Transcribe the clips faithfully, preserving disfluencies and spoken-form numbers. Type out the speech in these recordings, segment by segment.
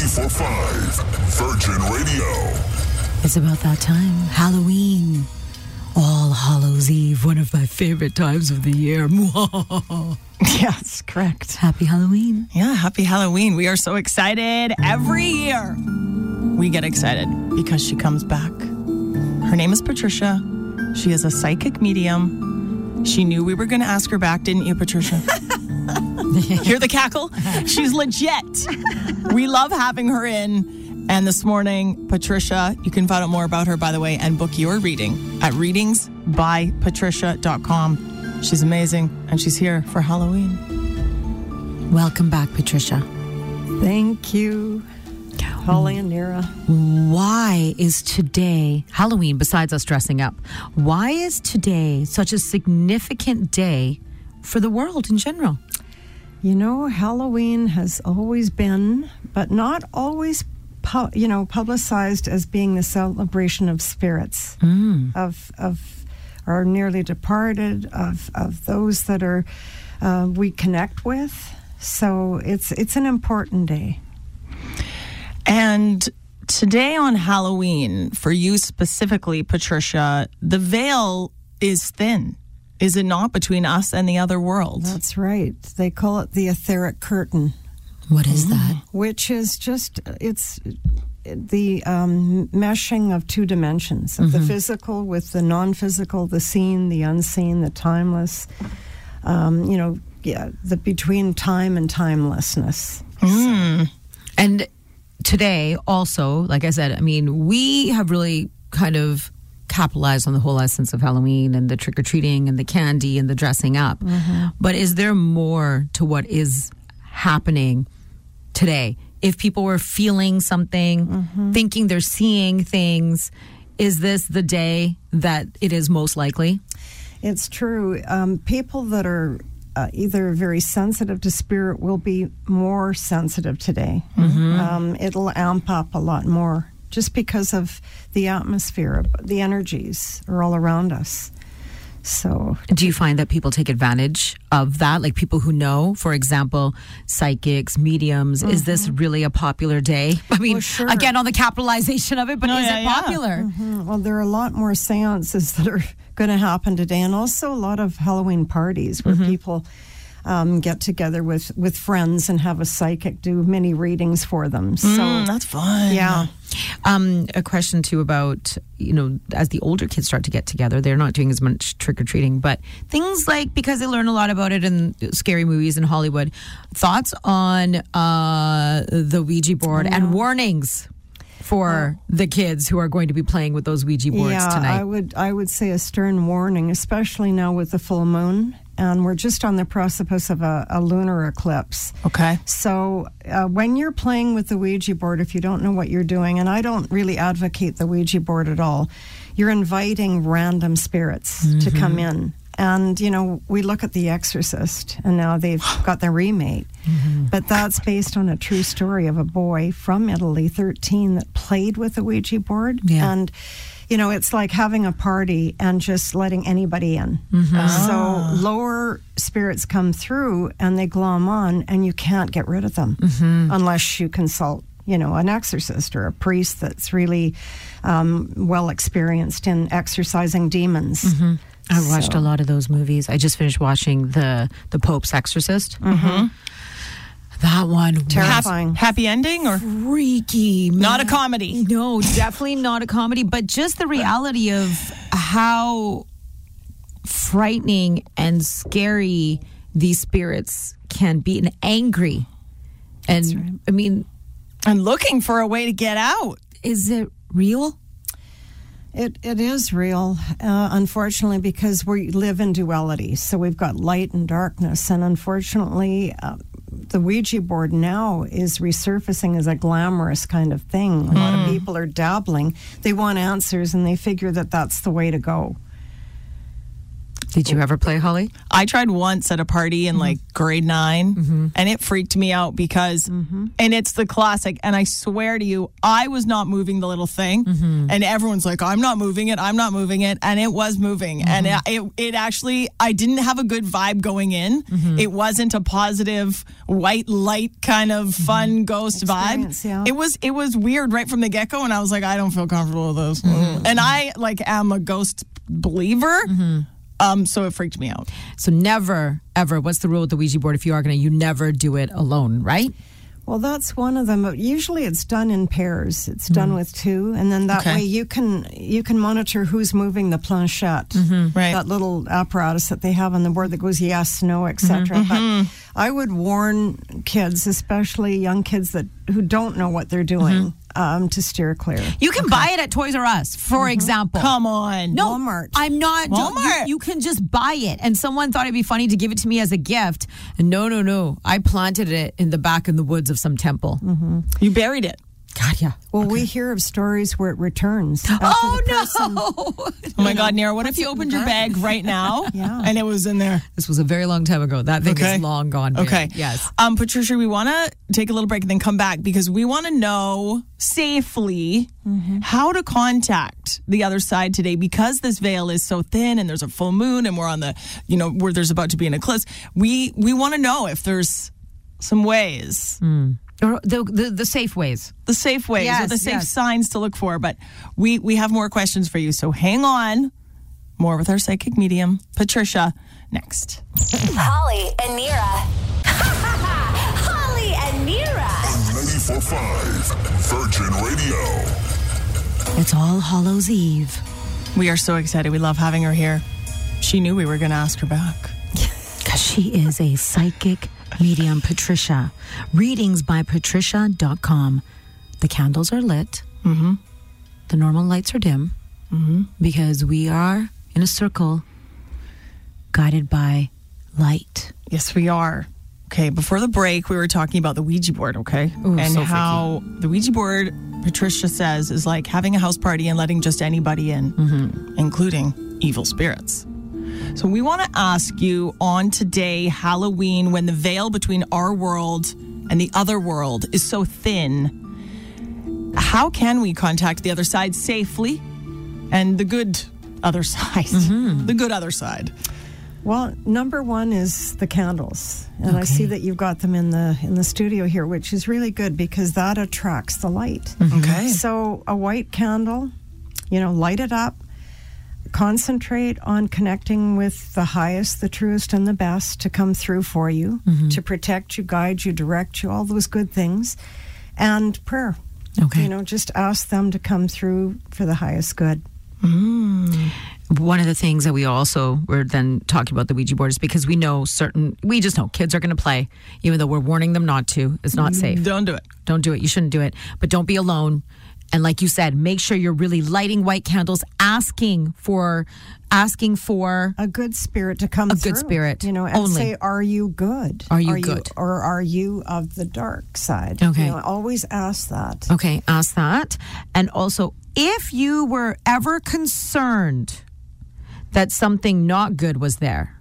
ninety-four point five Virgin Radio. It's about that time. Halloween. All Hallows Eve, one of my favorite times of the year. Yes, correct. Happy Halloween. Yeah, happy Halloween. We are so excited. Every year we get excited because she comes back. Her name is Patricia. She is a psychic medium. She knew we were going to ask her back, didn't you, Patricia? Hear the cackle? She's legit. We love having her in. And this morning, Patricia, you can find out more about her, by the way, and book your reading at readings by patricia dot com. She's amazing, and she's here for Halloween. Welcome back, Patricia. Thank you, Holly and Nira. Why is today, Halloween, besides us dressing up, why is today such a significant day for the world in general? You know, Halloween has always been, but not always pu- you know, publicized as being the celebration of spirits, mm. of of our nearly departed, of of those that are uh, we connect with. So it's it's an important day. And today on Halloween, for you specifically, Patricia, the veil is thin, is it not, between us and the other world? That's right. They call it the etheric curtain. What is that? Which is just, it's the um, meshing of two dimensions, of mm-hmm. the physical with the non-physical, the seen, the unseen, the timeless, um, you know, yeah, the between time and timelessness. Mm. So. And today also, like I said, I mean, we have really kind of capitalized on the whole essence of Halloween and the trick-or-treating and the candy and the dressing up. Mm-hmm. But is there more to what is happening today? If people were feeling something, mm-hmm. thinking they're seeing things, is this the day that it is most likely? It's true. Um, people that are uh, either very sensitive to spirit will be more sensitive today. Mm-hmm. Um, it'll amp up a lot more just because of the atmosphere, the energies are all around us. So, do you find that people take advantage of that? Like people who know, for example, psychics, mediums, mm-hmm. is this really a popular day? I mean, well, sure. again, on the capitalization of it, but no, is yeah, it yeah. popular? Mm-hmm. Well, there are a lot more seances that are going to happen today, and also a lot of Halloween parties where mm-hmm. people um, get together with, with friends and have a psychic do mini readings for them. So mm, that's fun. Yeah. Um, a question too about, you know, as the older kids start to get together, they're not doing as much trick-or-treating, but things like, because they learn a lot about it in scary movies in Hollywood, thoughts on uh, the Ouija board yeah. and warnings for oh. the kids who are going to be playing with those Ouija boards yeah, tonight. I would, I would say a stern warning, especially now with the full moon. And we're just on the precipice of a, a lunar eclipse. Okay. So uh, when you're playing with the Ouija board, if you don't know what you're doing, and I don't really advocate the Ouija board at all, you're inviting random spirits mm-hmm. to come in. And, you know, we look at The Exorcist, and now they've got the remake. Mm-hmm. But that's based on a true story of a boy from Italy, thirteen, that played with the Ouija board. Yeah. And you know, it's like having a party and just letting anybody in. Mm-hmm. So lower spirits come through and they glom on, and you can't get rid of them mm-hmm. unless you consult, you know, an exorcist or a priest that's really um, well experienced in exorcising demons. Mm-hmm. I watched so. a lot of those movies. I just finished watching the the Pope's Exorcist. Mm-hmm. That one, terrifying. Happy ending or freaky? Man. Not a comedy. No, definitely not a comedy. But just the reality of how frightening and scary these spirits can be, and angry. And right. I mean, I'm looking for a way to get out. Is it real? It It is real, uh, unfortunately, because we live in duality. So we've got light and darkness. And unfortunately, uh, the Ouija board now is resurfacing as a glamorous kind of thing. A mm. lot of people are dabbling. They want answers, and they figure that that's the way to go. Did you ever play, Holly? I tried once at a party in like grade nine, mm-hmm. and it freaked me out because, mm-hmm. and it's the classic, and I swear to you, I was not moving the little thing, mm-hmm. and everyone's like, I'm not moving it, I'm not moving it, and it was moving, mm-hmm. and it, it, it actually, I didn't have a good vibe going in. Mm-hmm. It wasn't a positive white light kind of fun mm-hmm. ghost Experience, vibe. yeah. It was it was weird right from the get-go, and I was like, I don't feel comfortable with those. Mm-hmm. And I like am a ghost believer. Mm-hmm. Um, so it freaked me out. So never, ever, what's the rule with the Ouija board? If you are going to, you never do it alone, right? Well, that's one of them. But usually it's done in pairs. It's mm-hmm. done with two. And then that okay. way you can you can monitor who's moving the planchette. Mm-hmm. Right. That little apparatus that they have on the board that goes yes, no, et cetera. Mm-hmm. But I would warn kids, especially young kids that who don't know what they're doing, mm-hmm. um, to steer clear. You can okay. buy it at Toys R Us, for mm-hmm. example. Come on. No, Walmart. I'm not. Walmart. You, you can just buy it. And someone thought it'd be funny to give it to me as a gift. And no, no, no. I planted it in the back in the woods of some temple. Mm-hmm. You buried it. God, yeah. Well, okay. we hear of stories where it returns. Oh, no. Oh, my God, Nira, what if you opened your bag right now yeah. and it was in there? This was a very long time ago. That thing okay. is long gone. Babe. Okay. Yes. Um, Patricia, we want to take a little break and then come back because we want to know safely mm-hmm. how to contact the other side today because this veil is so thin and there's a full moon and we're on the, you know, where there's about to be an eclipse. We, we want to know if there's some ways. Mm. Or the, the the safe ways. The safe ways yes, or the safe yes. signs to look for. But we, we have more questions for you. So hang on. More with our psychic medium, Patricia, next. Holly and Nira. Holly and Nira. On ninety-four point five Virgin Radio. It's All Hallows Eve. We are so excited. We love having her here. She knew we were going to ask her back. Because she is a psychic medium, Patricia. Readings by patricia dot com. The candles are lit. Mm-hmm. The normal lights are dim. Mm-hmm. Because we are in a circle guided by light. Yes, we are. Okay, before the break, we were talking about the Ouija board, okay? Ooh, and so how the Ouija board, Patricia says, is like having a house party and letting just anybody in, mm-hmm. including evil spirits. So we want to ask you on today, Halloween, when the veil between our world and the other world is so thin, how can we contact the other side safely and the good other side? Mm-hmm. The good other side. Well, number one is the candles. And okay. I see that you've got them in the in the studio here, which is really good because that attracts the light. Mm-hmm. Okay. So a white candle, you know, light it up. Concentrate on connecting with the highest, the truest, and the best to come through for you, mm-hmm. to protect you, guide you, direct you, all those good things. And prayer. Okay. You know, just ask them to come through for the highest good. Mm. One of the things that we also were then talking about the Ouija board is because we know certain, we just know kids are going to play, even though we're warning them not to. It's not safe. Don't do it. Don't do it. You shouldn't do it. But don't be alone. And like you said, make sure you're really lighting white candles, asking for, asking for a good spirit to come a through. good spirit, you know, and only. say, "Are you good? Are you good, or are you of the dark side?" Okay, you know, always ask that. Okay, ask that, and also if you were ever concerned that something not good was there,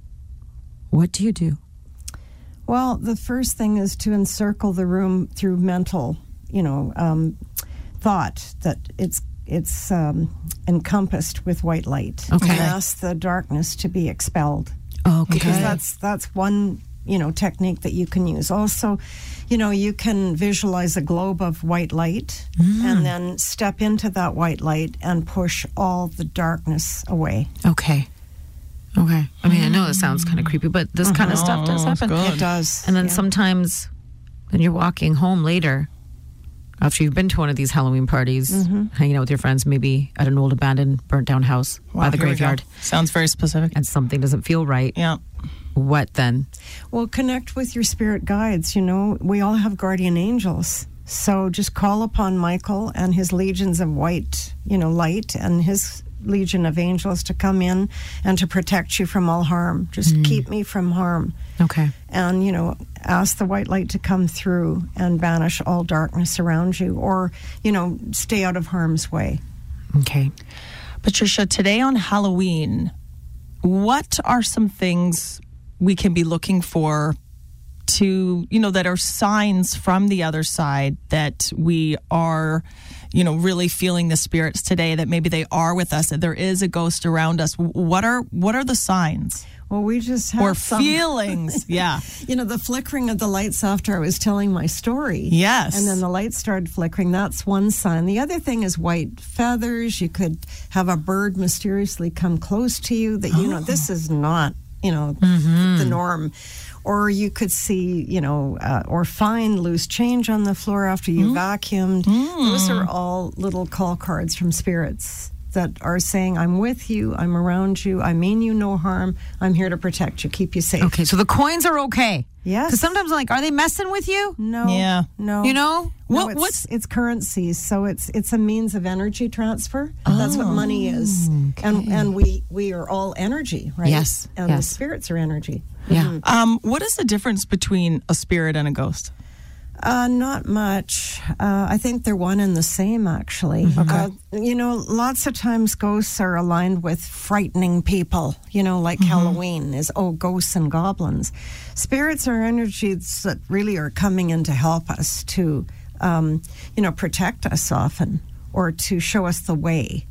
what do you do? Well, the first thing is to encircle the room through mental, you know. Um, thought that it's it's um, encompassed with white light. Okay. And ask the darkness to be expelled. Okay. Because that's that's one, you know, technique that you can use. Also, you know, you can visualize a globe of white light mm. and then step into that white light and push all the darkness away. Okay. Okay. I mean, I know it sounds kind of creepy, but this uh-huh. kind of stuff does happen. It does. And then yeah. sometimes when you're walking home later, after you've been to one of these Halloween parties, mm-hmm. hanging out with your friends, maybe at an old abandoned, burnt down house wow, by the graveyard. Sounds very specific. And something doesn't feel right. Yeah. What then? Well, connect with your spirit guides. You know, we all have guardian angels. So just call upon Michael and his legions of white, you know, light, and his legion of angels to come in and to protect you from all harm. Just mm. keep me from harm. Okay. And, you know, ask the white light to come through and banish all darkness around you, or, you know, stay out of harm's way. Okay. Patricia, today on Halloween, what are some things we can be looking for to, you know, that are signs from the other side that we are, you know, really feeling the spirits today, that maybe they are with us, that there is a ghost around us? What are what are the signs? Well, we just have Or some feelings? Yeah. You know, the flickering of the lights after I was telling my story. Yes. And then the lights started flickering. That's one sign. The other thing is white feathers. You could have a bird mysteriously come close to you that, you know, this is not, you know, Mm-hmm. the norm. Or you could see, you know, uh, or find loose change on the floor after you vacuumed. Those are all little call cards from spirits that are saying, I'm with you, I'm around you, I mean you no harm, I'm here to protect you, keep you safe. Okay, so the coins are okay. Yes. Because sometimes I'm like, are they messing with you? No. Yeah. No. You know? No, What- it's, what's- it's currencies, so it's it's a means of energy transfer. That's what money is, and and we we are all energy, right? Yes, and the yes. spirits are energy. Yeah. Um, what is the difference between a spirit and a ghost? Uh, not much. Uh, I think they're one and the same, actually. Uh, you know, lots of times ghosts are aligned with frightening people, you know, like Halloween is, oh, ghosts and goblins. Spirits are energies that really are coming in to help us, to, um, you know, protect us often, or to show us the way.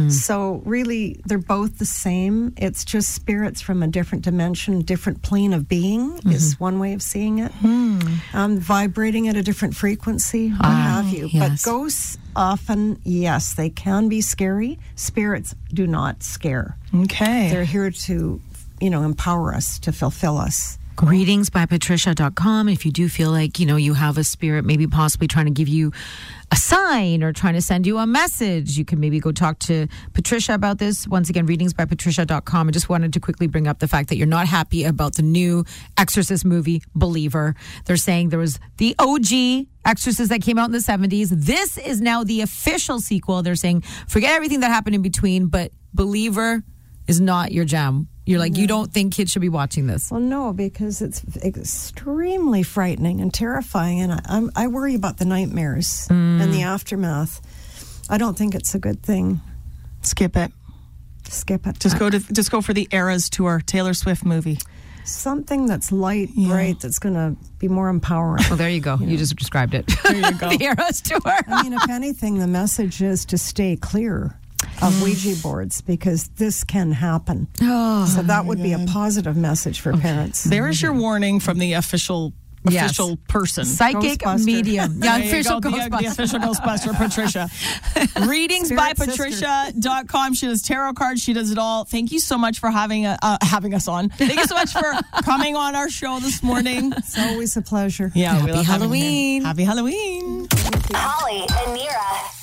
So really, they're both the same. It's just spirits from a different dimension, different plane of being is one way of seeing it. Um, vibrating at a different frequency, what have you. yes. But ghosts often, yes, they can be scary. Spirits do not scare. Okay. They're here to, you know, empower us, to fulfill us. Readings by patricia dot com. If you do feel like, you know, you have a spirit maybe possibly trying to give you a sign or trying to send you a message, you can maybe go talk to Patricia about this. Once again, readings by patricia dot com. I just wanted to quickly bring up the fact that you're not happy about the new Exorcist movie, Believer. They're saying there was the O G Exorcist that came out in the seventies. This is now the official sequel. They're saying forget everything that happened in between, but Believer is not your jam. You're like, you don't think kids should be watching this? Well, no, because it's extremely frightening and terrifying, and I, I'm, I worry about the nightmares and the aftermath. I don't think it's a good thing. Skip it. Skip it. Just go to just go for the Eras tour, Taylor Swift movie. Something that's light, bright, that's going to be more empowering. Well, there you go. You just described it. There you go. The Eras tour. I mean, if anything, the message is to stay clear of Ouija boards, because this can happen. Oh, so that would be a positive message for parents. There is your warning from the official Yes. official person. psychic Ghostbuster. medium. Yeah, There you official go, the, Ghostbuster. the official Ghostbuster, Patricia. Readings by Spirit sister. patricia dot com. She does tarot cards. She does it all. Thank you so much for having a, uh, having us on. Thank you so much for coming on our show this morning. It's always a pleasure. Yeah, Happy we love having you. Halloween. Happy Halloween. Holly and Nira.